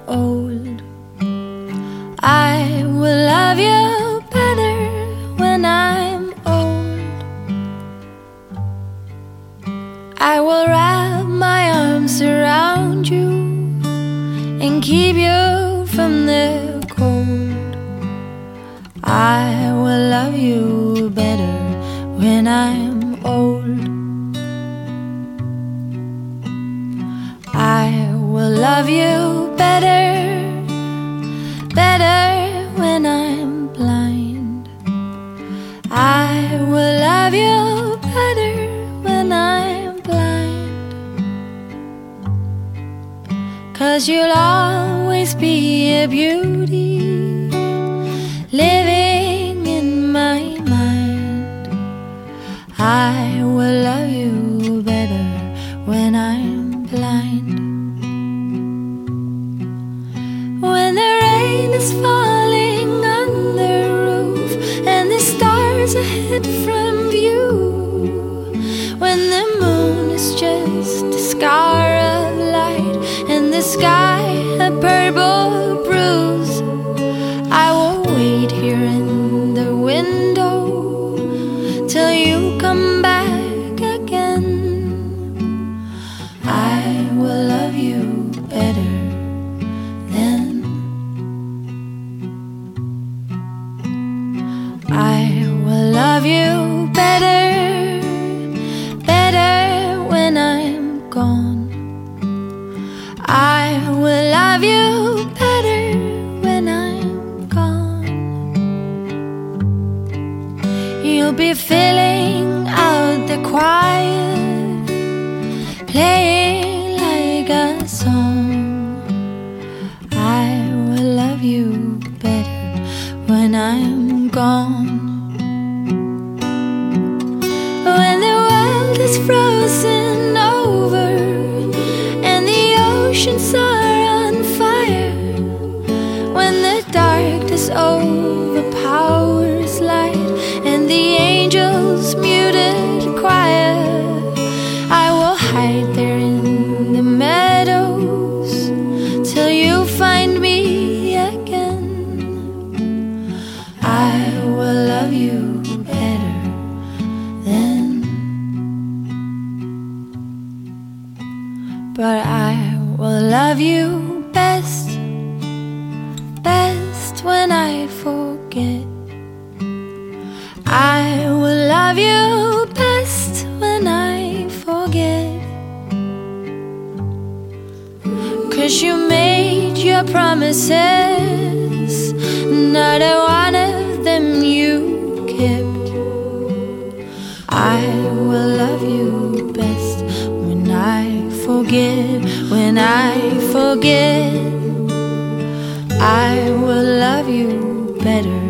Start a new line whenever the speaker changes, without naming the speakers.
old. I will love you better when I'm old. I will wrap my arms around you and keep you from the cold. I will love you better when I'm old. I will love you better, better when I'm blind. I will love you better when I'm blind. 'Cause you'll always be a beauty living in my mind. I will love you better when I'm blind. When the rain is falling on the roof and the stars are hid from view, when the moon is just a scar of light and the sky a purple bruise, I will wait here in the window till you come back again. I will love you better then. I will love you better, better when I'm gone. I will love you better when I'm gone. You'll be filling out the choir, playing like a song. I will love you better when I'm gone. When the world is frozen over and the oceans are on fire, when the darkness overpowers light and the angels muted choir, I will hide there in the meadows till you find me again. I will love you better then. But I will love you best, best when I forget. I will love you best when I forget. 'Cause you made your promises, not a one of them you kept. I will love you best when I forget, when I forget. I will love you better